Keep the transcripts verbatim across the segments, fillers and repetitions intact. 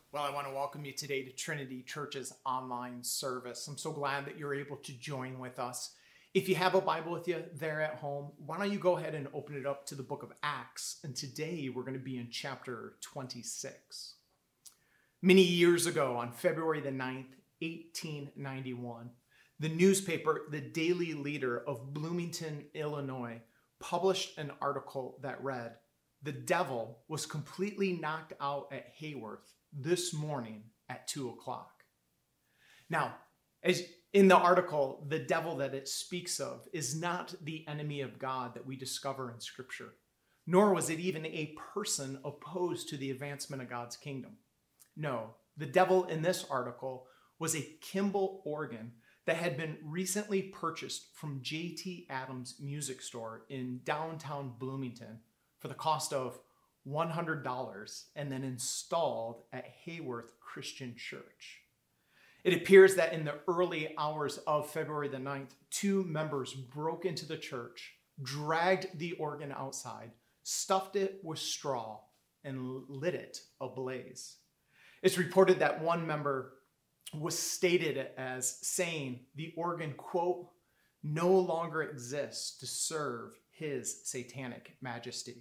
Well, I want to welcome you today to Trinity Church's online service. I'm so glad that you're able to join with us. If you have a Bible with you there at home, why don't you go ahead and open it up to the book of Acts. And today we're going to be in chapter twenty-six. Many years ago, on February the ninth, eighteen ninety-one, the newspaper, The Daily Leader of Bloomington, Illinois, published an article that read, "The devil was completely knocked out at Hayworth this morning at two o'clock. Now, as in the article, the devil that it speaks of is not the enemy of God that we discover in Scripture, nor was it even a person opposed to the advancement of God's kingdom. No, the devil in this article was a Kimball organ that had been recently purchased from J T Adams Music Store in downtown Bloomington for the cost of one hundred dollars and then installed at Hayworth Christian Church. It appears that in the early hours of February the ninth, two members broke into the church, dragged the organ outside, stuffed it with straw, and lit it ablaze. It's reported that one member was stated as saying the organ, quote, no longer exists to serve his satanic majesty.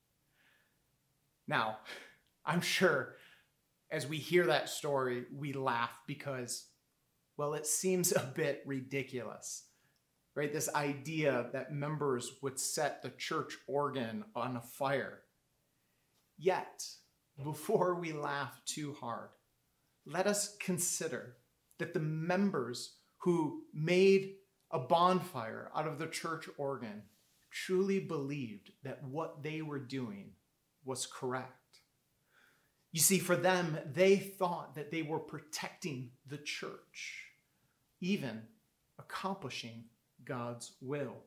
Now, I'm sure as we hear that story, we laugh because, well, it seems a bit ridiculous, right? This idea that members would set the church organ on a fire. Yet, before we laugh too hard, let us consider that the members who made a bonfire out of the church organ truly believed that what they were doing was correct. You see, for them, they thought that they were protecting the church, even accomplishing God's will.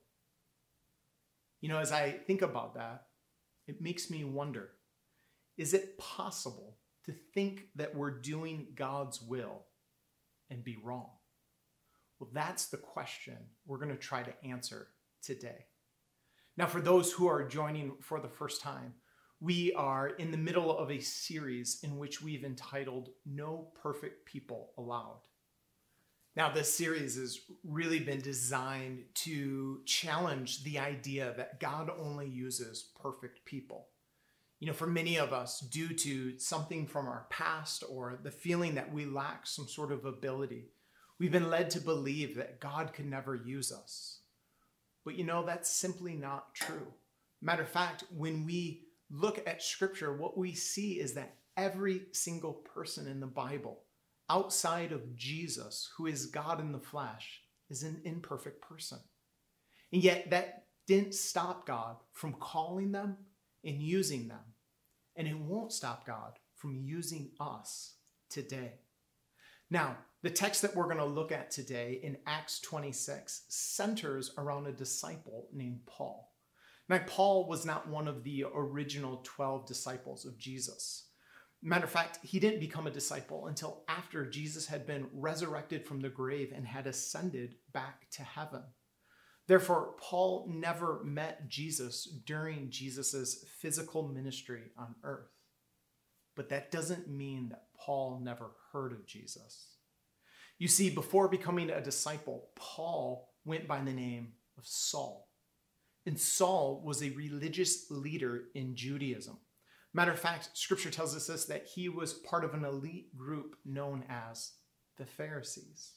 You know, as I think about that, it makes me wonder, is it possible to think that we're doing God's will and be wrong? Well, that's the question we're going to try to answer today. Now, for those who are joining for the first time, we are in the middle of a series in which we've entitled No Perfect People Allowed. Now, this series has really been designed to challenge the idea that God only uses perfect people. You know, for many of us, due to something from our past or the feeling that we lack some sort of ability, we've been led to believe that God could never use us. But you know, that's simply not true. Matter of fact, when we look at Scripture, what we see is that every single person in the Bible, outside of Jesus, who is God in the flesh, is an imperfect person. And yet that didn't stop God from calling them and using them. And it won't stop God from using us today. Now, the text that we're going to look at today in Acts twenty-six centers around a disciple named Paul. Now, Paul was not one of the original twelve disciples of Jesus. Matter of fact, he didn't become a disciple until after Jesus had been resurrected from the grave and had ascended back to heaven. Therefore, Paul never met Jesus during Jesus' physical ministry on earth. But that doesn't mean that Paul never heard of Jesus. You see, before becoming a disciple, Paul went by the name of Saul. And Saul was a religious leader in Judaism. Matter of fact, Scripture tells us this, that he was part of an elite group known as the Pharisees.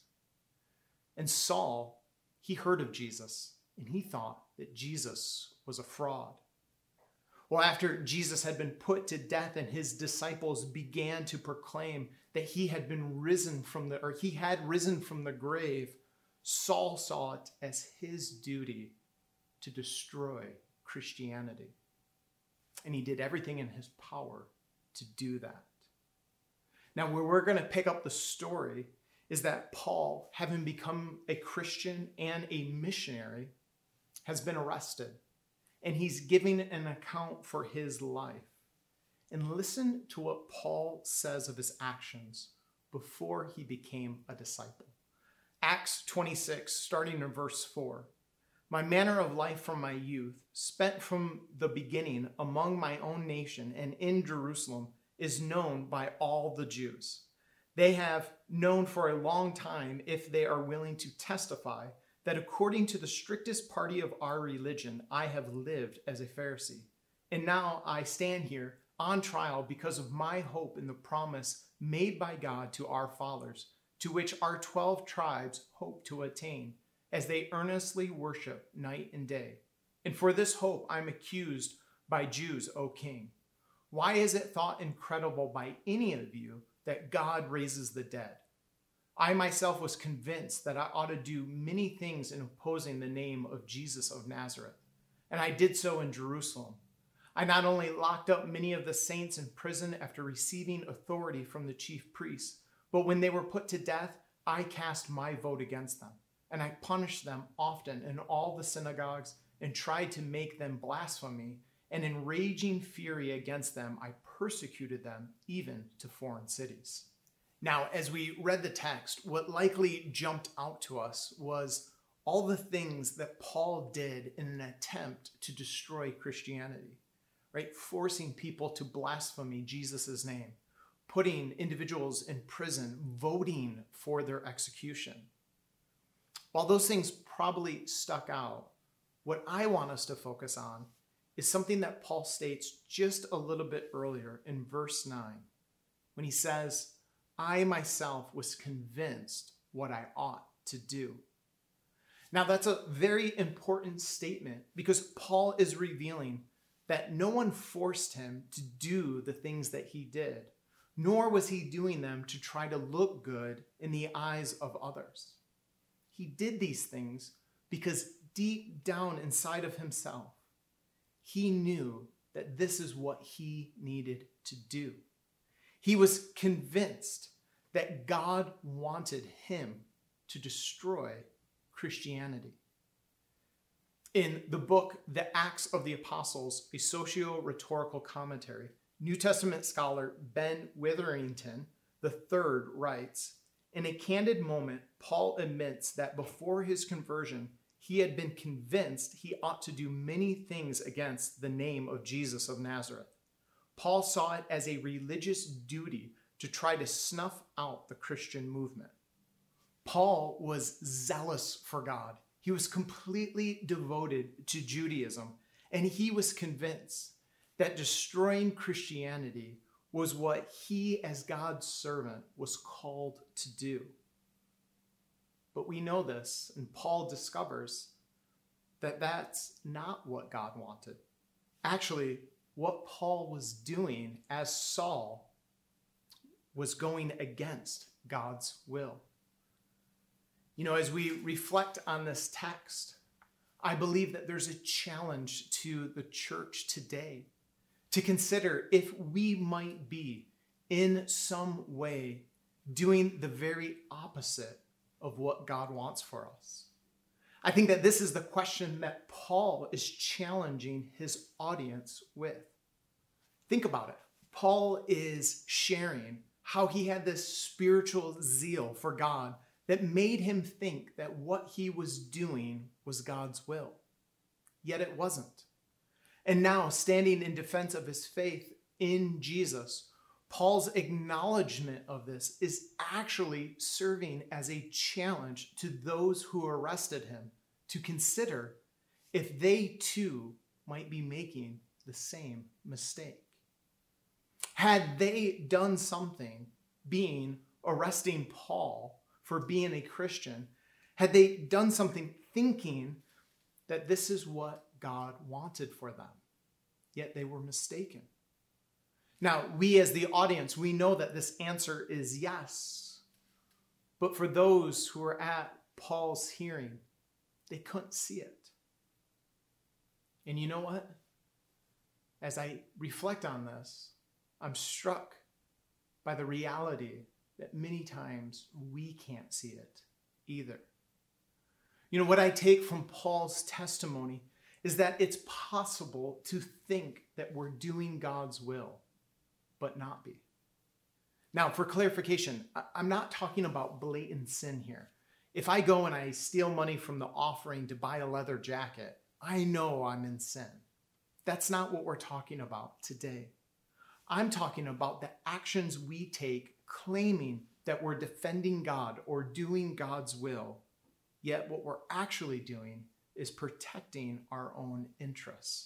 And Saul, he heard of Jesus, and he thought that Jesus was a fraud. Well, after Jesus had been put to death and his disciples began to proclaim that he had been risen from the, or he had risen from the grave, Saul saw it as his duty to destroy Christianity. And he did everything in his power to do that. Now, where we're going to pick up the story is that Paul, having become a Christian and a missionary, has been arrested. And he's giving an account for his life. And listen to what Paul says of his actions before he became a disciple. Acts twenty-six, starting in verse four. My manner of life from my youth, spent from the beginning among my own nation and in Jerusalem, is known by all the Jews. They have known for a long time, if they are willing to testify, that according to the strictest party of our religion, I have lived as a Pharisee. And now I stand here on trial because of my hope in the promise made by God to our fathers, to which our twelve tribes hope to attain, as they earnestly worship night and day. And for this hope I'm accused by Jews, O king. Why is it thought incredible by any of you that God raises the dead? I myself was convinced that I ought to do many things in opposing the name of Jesus of Nazareth, and I did so in Jerusalem. I not only locked up many of the saints in prison after receiving authority from the chief priests, but when they were put to death, I cast my vote against them, and I punished them often in all the synagogues and tried to make them blaspheme, and in raging fury against them, I persecuted them even to foreign cities. Now, as we read the text, what likely jumped out to us was all the things that Paul did in an attempt to destroy Christianity, right? Forcing people to blaspheme Jesus' name, putting individuals in prison, voting for their execution. While those things probably stuck out, what I want us to focus on is something that Paul states just a little bit earlier in verse nine, when he says, I myself was convinced what I ought to do. Now, that's a very important statement because Paul is revealing that no one forced him to do the things that he did, nor was he doing them to try to look good in the eyes of others. He did these things because deep down inside of himself, he knew that this is what he needed to do. He was convinced that God wanted him to destroy Christianity. In the book, The Acts of the Apostles, a socio-rhetorical commentary, New Testament scholar Ben Witherington the third writes, in a candid moment, Paul admits that before his conversion, he had been convinced he ought to do many things against the name of Jesus of Nazareth. Paul saw it as a religious duty to try to snuff out the Christian movement. Paul was zealous for God. He was completely devoted to Judaism, and he was convinced that destroying Christianity was what he, as God's servant, was called to do. But we know this, and Paul discovers that that's not what God wanted. Actually, what Paul was doing as Saul was going against God's will. You know, as we reflect on this text, I believe that there's a challenge to the church today to consider if we might be in some way doing the very opposite of what God wants for us. I think that this is the question that Paul is challenging his audience with. Think about it. Paul is sharing how he had this spiritual zeal for God that made him think that what he was doing was God's will. Yet it wasn't. And now, standing in defense of his faith in Jesus, Paul's acknowledgement of this is actually serving as a challenge to those who arrested him to consider if they too might be making the same mistake. Had they done something, being arresting Paul for being a Christian, had they done something thinking that this is what God wanted for them, yet they were mistaken? Now, we as the audience, we know that this answer is yes. But for those who were at Paul's hearing, they couldn't see it. And you know what? As I reflect on this, I'm struck by the reality that many times we can't see it either. You know, what I take from Paul's testimony is that it's possible to think that we're doing God's will, but not be. Now, for clarification, I'm not talking about blatant sin here. If I go and I steal money from the offering to buy a leather jacket, I know I'm in sin. That's not what we're talking about today. I'm talking about the actions we take claiming that we're defending God or doing God's will, yet what we're actually doing is protecting our own interests.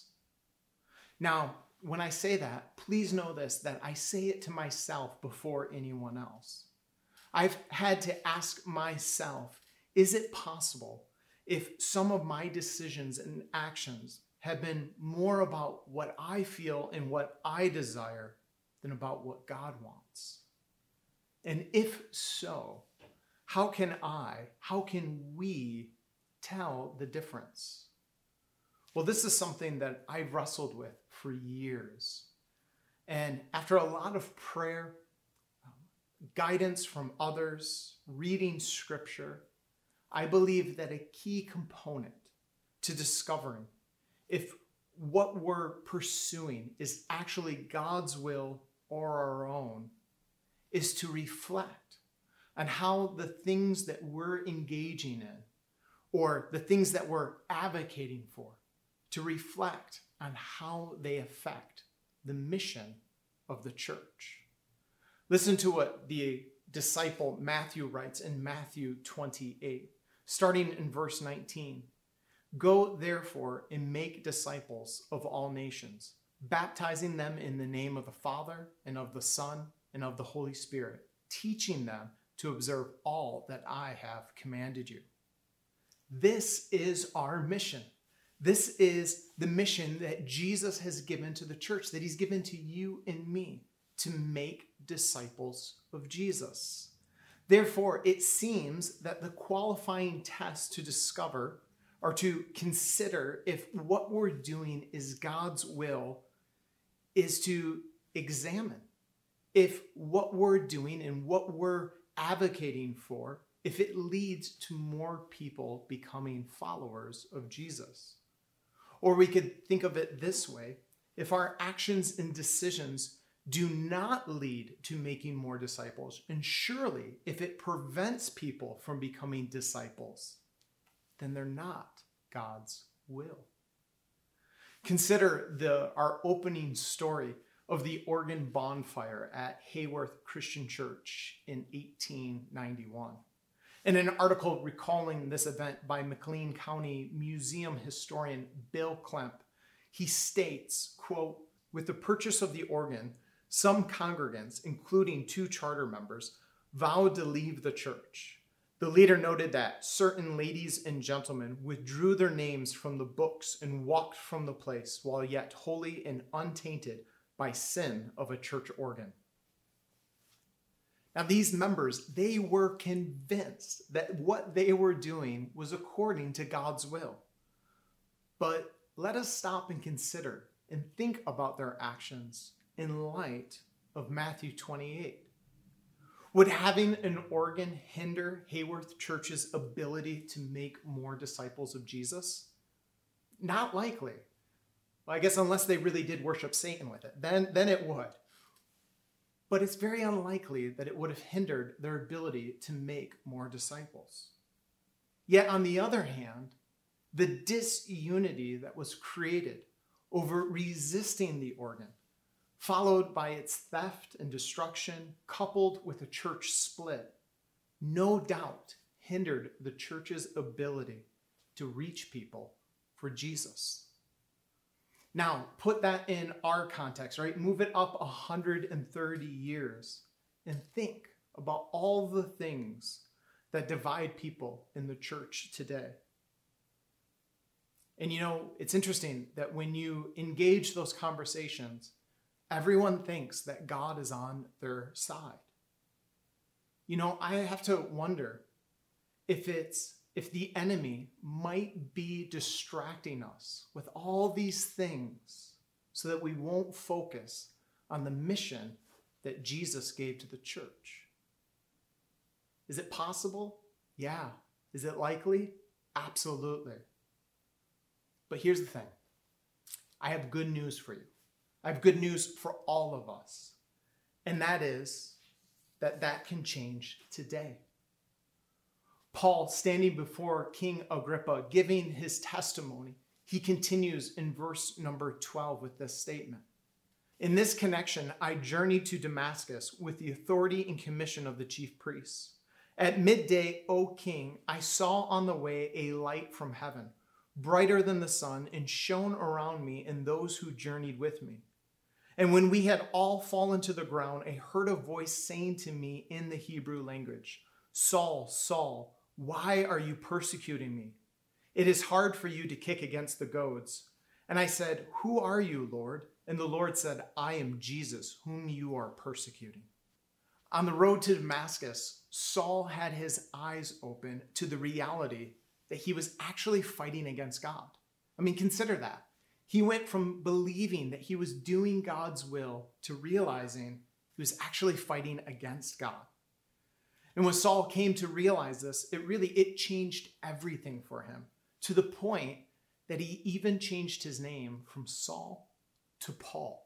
Now, when I say that, please know this, that I say it to myself before anyone else. I've had to ask myself, is it possible if some of my decisions and actions have been more about what I feel and what I desire than about what God wants? And if so, how can I, how can we tell the difference? Well, this is something that I've wrestled with for years. And after a lot of prayer, um, guidance from others, reading scripture, I believe that a key component to discovering if what we're pursuing is actually God's will or our own is to reflect on how the things that we're engaging in or the things that we're advocating for, to reflect on how they affect the mission of the church. Listen to what the disciple Matthew writes in Matthew twenty-eight, starting in verse nineteen. Go therefore and make disciples of all nations, baptizing them in the name of the Father and of the Son and of the Holy Spirit, teaching them to observe all that I have commanded you. This is our mission. This is the mission that Jesus has given to the church, that he's given to you and me, to make disciples of Jesus. Therefore, it seems that the qualifying test to discover or to consider if what we're doing is God's will is to examine if what we're doing and what we're advocating for, if it leads to more people becoming followers of Jesus. Or we could think of it this way: if our actions and decisions do not lead to making more disciples, and surely if it prevents people from becoming disciples, then they're not God's will. Consider the our opening story of the Oregon bonfire at Hayworth Christian Church in eighteen ninety-one. In an article recalling this event by McLean County Museum historian Bill Klemp, he states, quote, "With the purchase of the organ, some congregants, including two charter members, vowed to leave the church. The leader noted that certain ladies and gentlemen withdrew their names from the books and walked from the place while yet holy and untainted by sin of a church organ." Now, these members, they were convinced that what they were doing was according to God's will. But let us stop and consider and think about their actions in light of Matthew twenty-eight. Would having an organ hinder Hayworth Church's ability to make more disciples of Jesus? Not likely. Well, I guess unless they really did worship Satan with it, then, then it would. But it's very unlikely that it would have hindered their ability to make more disciples. Yet on the other hand, the disunity that was created over resisting the organ, followed by its theft and destruction, coupled with a church split, no doubt hindered the church's ability to reach people for Jesus. Now, put that in our context, right? Move it up one hundred thirty years and think about all the things that divide people in the church today. And you know, it's interesting that when you engage those conversations, everyone thinks that God is on their side. You know, I have to wonder if it's if the enemy might be distracting us with all these things so that we won't focus on the mission that Jesus gave to the church. Is it possible? Yeah. Is it likely? Absolutely. But here's the thing. I have good news for you. I have good news for all of us. And that is that that can change today. Paul, standing before King Agrippa, giving his testimony, he continues in verse number twelve with this statement. In this connection, I journeyed to Damascus with the authority and commission of the chief priests. At midday, O king, I saw on the way a light from heaven, brighter than the sun, and shone around me and those who journeyed with me. And when we had all fallen to the ground, I heard a voice saying to me in the Hebrew language, Saul, Saul, why are you persecuting me? It is hard for you to kick against the goads. And I said, Who are you, Lord? And the Lord said, I am Jesus, whom you are persecuting. On the road to Damascus, Saul had his eyes open to the reality that he was actually fighting against God. I mean, consider that. He went from believing that he was doing God's will to realizing he was actually fighting against God. And when Saul came to realize this, it really, it changed everything for him, to the point that he even changed his name from Saul to Paul.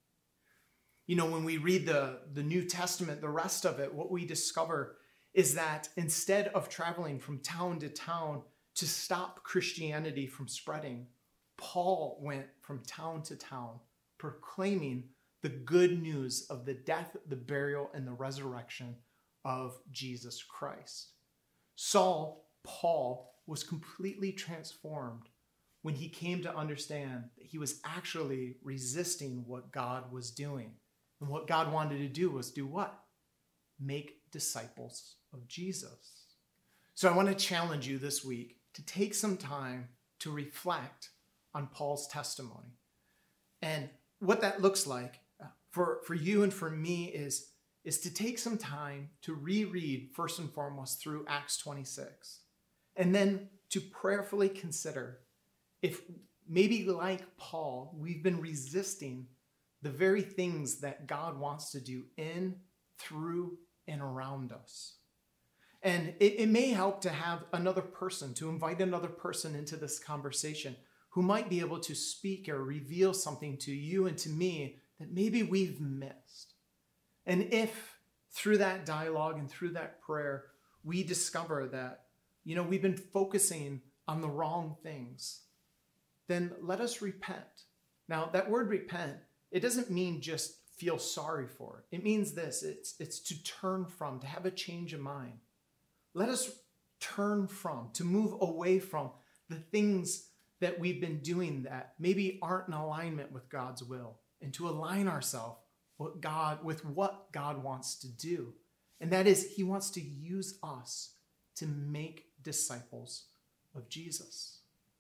You know, when we read the, the New Testament, the rest of it, what we discover is that instead of traveling from town to town to stop Christianity from spreading, Paul went from town to town proclaiming the good news of the death, the burial, and the resurrection of Jesus Christ. Saul, Paul, was completely transformed when he came to understand that he was actually resisting what God was doing. And what God wanted to do was do what? Make disciples of Jesus. So I want to challenge you this week to take some time to reflect on Paul's testimony. And what that looks like for, for you and for me is, is to take some time to reread, first and foremost, through Acts twenty-six. And then to prayerfully consider if maybe like Paul, we've been resisting the very things that God wants to do in, through, and around us. And it, it may help to have another person, to invite another person into this conversation who might be able to speak or reveal something to you and to me that maybe we've missed. And if through that dialogue and through that prayer, we discover that, you know, we've been focusing on the wrong things, then let us repent. Now, that word repent, it doesn't mean just feel sorry for it. It means this, it's, it's to turn from, to have a change of mind. Let us turn from, to move away from the things that we've been doing that maybe aren't in alignment with God's will, and to align ourselves with God, with what God wants to do. And that is, he wants to use us to make disciples of Jesus.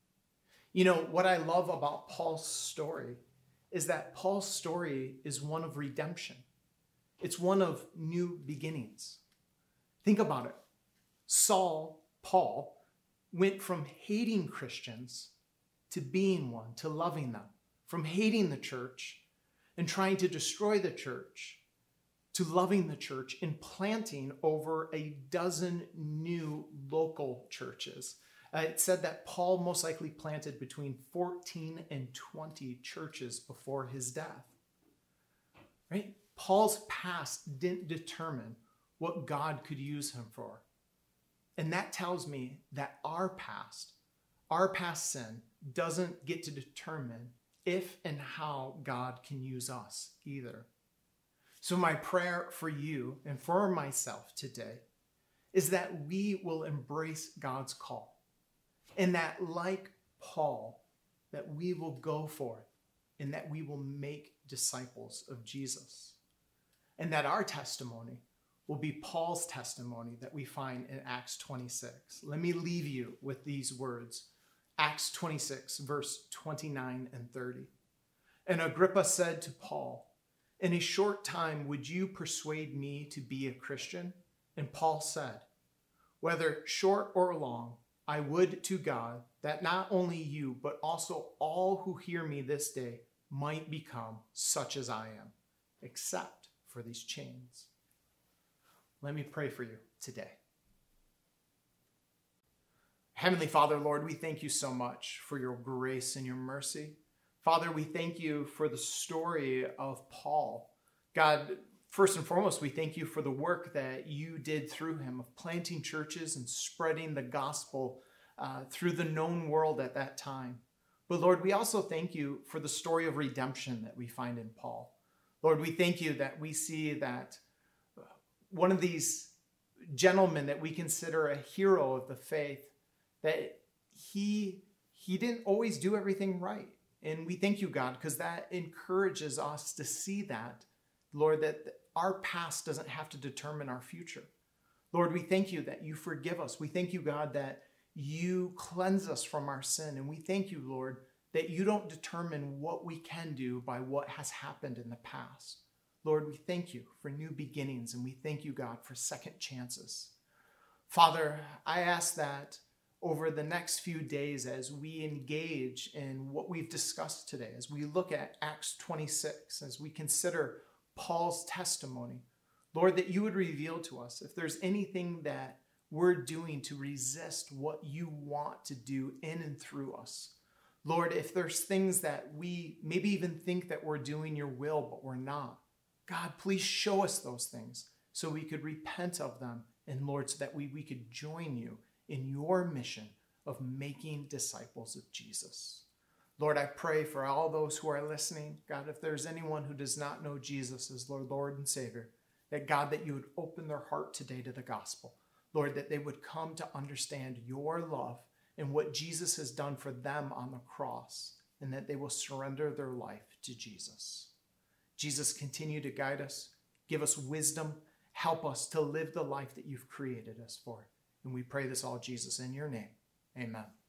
You know, what I love about Paul's story is that Paul's story is one of redemption. It's one of new beginnings. Think about it. Saul, Paul, went from hating Christians to being one, to loving them, from hating the church and trying to destroy the church, to loving the church and planting over a dozen new local churches. Uh, it said that Paul most likely planted between fourteen and twenty churches before his death. Right? Paul's past didn't determine what God could use him for. And that tells me that our past, our past sin, doesn't get to determine if and how God can use us either. So my prayer for you and for myself today is that we will embrace God's call, and that, like Paul, that we will go forth and that we will make disciples of Jesus. And that our testimony will be Paul's testimony that we find in Acts twenty-six. Let me leave you with these words. Acts twenty-six, verse twenty-nine and thirty. And Agrippa said to Paul, "In a short time, would you persuade me to be a Christian?" And Paul said, "Whether short or long, I would to God that not only you, but also all who hear me this day might become such as I am, except for these chains." Let me pray for you today. Heavenly Father, Lord, we thank you so much for your grace and your mercy. Father, we thank you for the story of Paul. God, first and foremost, we thank you for the work that you did through him of planting churches and spreading the gospel uh, through the known world at that time. But Lord, we also thank you for the story of redemption that we find in Paul. Lord, we thank you that we see that one of these gentlemen that we consider a hero of the faith, that he, he didn't always do everything right. And we thank you, God, because that encourages us to see that, Lord, that our past doesn't have to determine our future. Lord, we thank you that you forgive us. We thank you, God, that you cleanse us from our sin. And we thank you, Lord, that you don't determine what we can do by what has happened in the past. Lord, we thank you for new beginnings, and we thank you, God, for second chances. Father, I ask that over the next few days as we engage in what we've discussed today, as we look at Acts twenty-six, as we consider Paul's testimony, Lord, that you would reveal to us if there's anything that we're doing to resist what you want to do in and through us. Lord, if there's things that we maybe even think that we're doing your will, but we're not, God, please show us those things so we could repent of them. And Lord, so that we, we could join you in your mission of making disciples of Jesus. Lord, I pray for all those who are listening. God, if there's anyone who does not know Jesus as Lord, Lord and Savior, that God, that you would open their heart today to the gospel. Lord, that they would come to understand your love and what Jesus has done for them on the cross, and that they will surrender their life to Jesus. Jesus, continue to guide us, give us wisdom, help us to live the life that you've created us for. And we pray this all, Jesus, in your name. Amen.